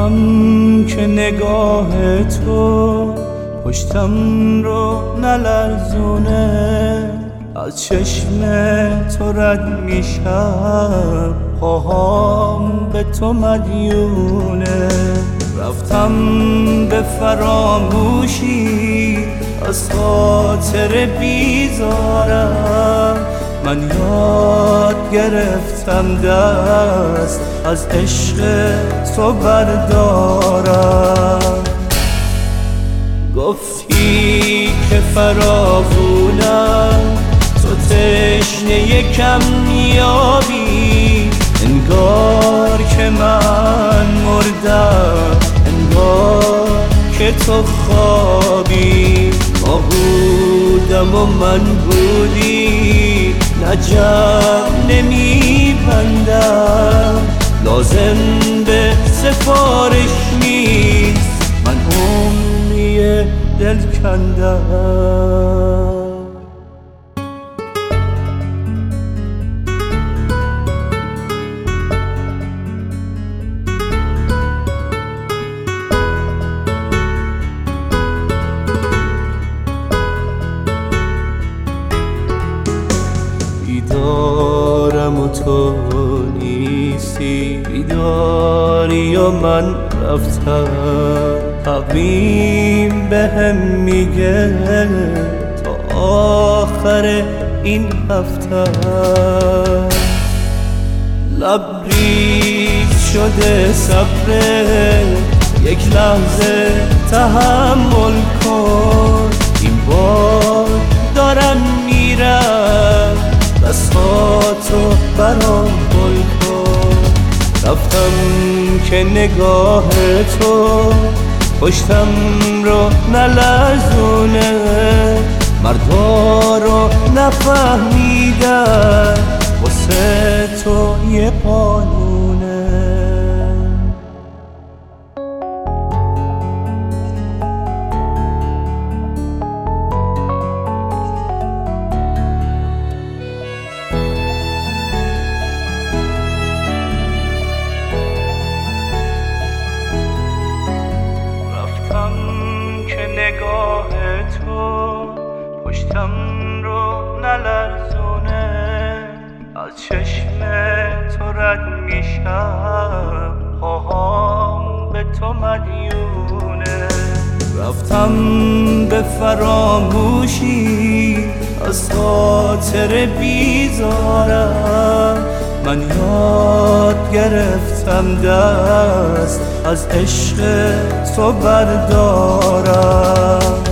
رفتم که نگاه تو پشتم رو نلرزونه، از چشم تو رد میشم، پاهام به تو مدیونه. رفتم به فراموشی از خاطر بیزارم، من یاد گرفتم دست از عشق تو بردارم. گفتی که فراغونم، تو تشنه کم یابی، انگار که من مردم، انگار که تو خوابی. ما بودم و من بودی، نجم نمیبندم، لازم به سفارش نیست، من عمری دل کندم. بیدارم و تو نیستی، بیداری و من رفتم، تقویم بهم میگه تا آخر این هفته. لبریز شده صبر، یک لحظه تحمل کن، این بار دارم میرم، دستاتو برام گل کن. رفتم که نگاه تو پشتم رو نلرزونه، مردا رو نفهمیدن واسه تو یه قانونه. نگاه تو پشتم رو نلرزونه، از چشم تو رد میشم، پاهام به تو مدیونه. رفتم به فراموشی از خاطر بیزارم، من یاد گرفتم دست از عشق تو بردارم.